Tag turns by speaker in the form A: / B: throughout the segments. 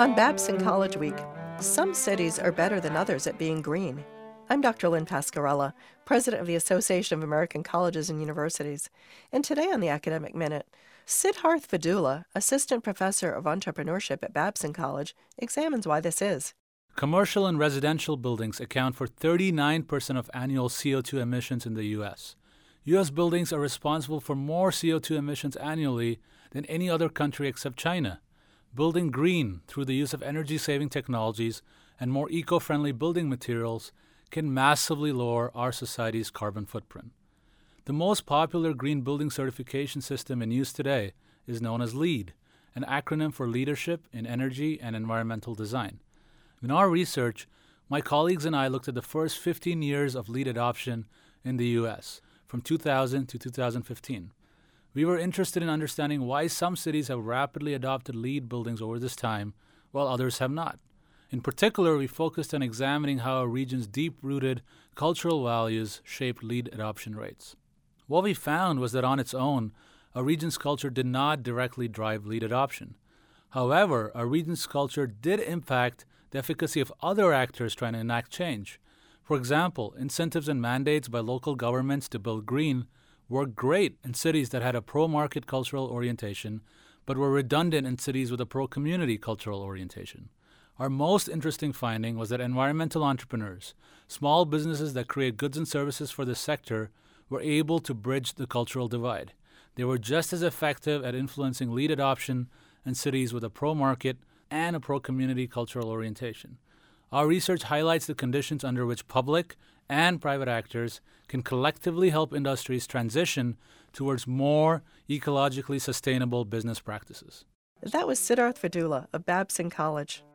A: On Babson College Week, some cities are better than others at being green. I'm Dr. Lynn Pascarella, president of the Association of American Colleges and Universities. And today on the Academic Minute, Siddharth Vidula, assistant professor of entrepreneurship at Babson College, examines why this is.
B: Commercial and residential buildings account for 39% of annual CO2 emissions in the U.S. U.S. buildings are responsible for more CO2 emissions annually than any other country except China. Building green through the use of energy-saving technologies and more eco-friendly building materials can massively lower our society's carbon footprint. The most popular green building certification system in use today is known as LEED, an acronym for Leadership in Energy and Environmental Design. In our research, my colleagues and I looked at the first 15 years of LEED adoption in the U.S., from 2000 to 2015. We were interested in understanding why some cities have rapidly adopted LEED buildings over this time, while others have not. In particular, we focused on examining how a region's deep-rooted cultural values shaped LEED adoption rates. What we found was that on its own, a region's culture did not directly drive LEED adoption. However, a region's culture did impact the efficacy of other actors trying to enact change. For example, incentives and mandates by local governments to build green worked great in cities that had a pro-market cultural orientation, but were redundant in cities with a pro-community cultural orientation. Our most interesting finding was that environmental entrepreneurs, small businesses that create goods and services for this sector, were able to bridge the cultural divide. They were just as effective at influencing LEED adoption in cities with a pro-market and a pro-community cultural orientation. Our research highlights the conditions under which public and private actors can collectively help industries transition towards more ecologically sustainable business practices.
A: That was Siddharth Vidula of Babson College.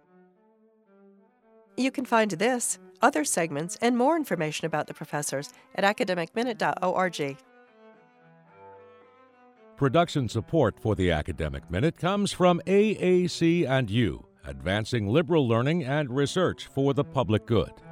A: You can find this, other segments, and more information about the professors at academicminute.org.
C: Production support for the Academic Minute comes from AAC&U, advancing liberal learning and research for the public good.